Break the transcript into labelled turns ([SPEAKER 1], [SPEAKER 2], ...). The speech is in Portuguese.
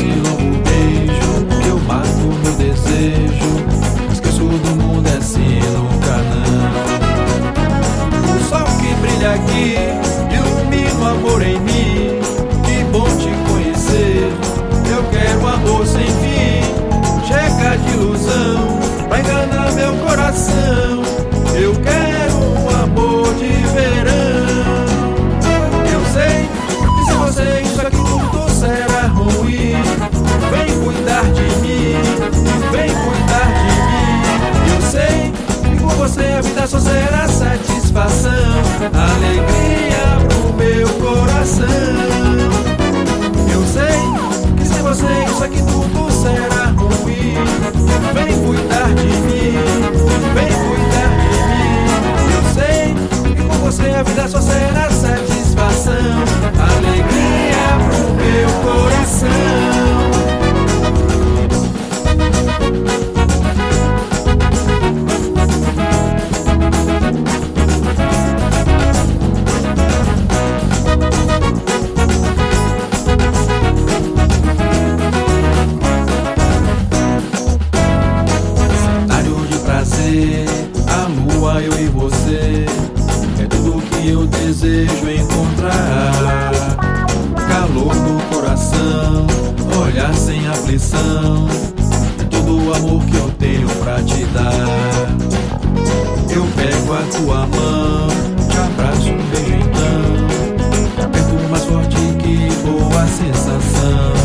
[SPEAKER 1] esse longo beijo, eu mato meu desejo. Esqueço do mundo assim, nunca não. O sol que brilha aqui ilumina o amor em mim. Que bom te conhecer, eu quero amor sem fim. Chega de ilusão pra enganar meu coração. Eu quero um amor de verão. Eu sei que se você isso aqui tudo será ruim. Vem cuidar de mim, vem cuidar de mim. Eu sei que com você a vida só será satisfação, alegria pro meu coração. Eu sei que se você isso aqui tudo será ruim. Vem cuidar de mim, vem cuidar de mim. Eu sei que com você a vida só será satisfação, alegria pro meu coração. A lua, eu e você, é tudo que eu desejo encontrar. Calor no coração, olhar sem aflição, é todo o amor que eu tenho pra te dar. Eu pego a tua mão, te abraço, um beijo então, aperto mais forte que boa sensação.